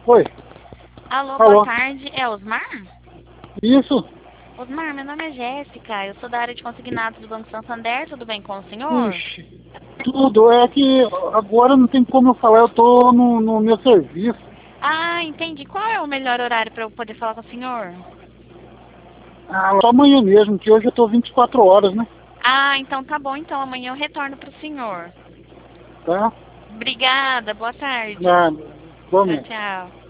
Oi, Alô, boa alô. tarde. É Osmar? Isso? Osmar, meu nome é Jéssica. Eu sou da área de consignados do Banco Santander. Tudo bem com o senhor? Puxa, tudo. É que agora não tem como eu falar, eu tô no meu serviço. Ah, entendi. Qual é o melhor horário para eu poder falar com o senhor? Só amanhã mesmo, que hoje eu tô 24 horas, né? Ah, então tá bom. Então amanhã eu retorno para o senhor. Tá? Obrigada. Boa tarde. Nada. Tchau, Igualmente. tchau.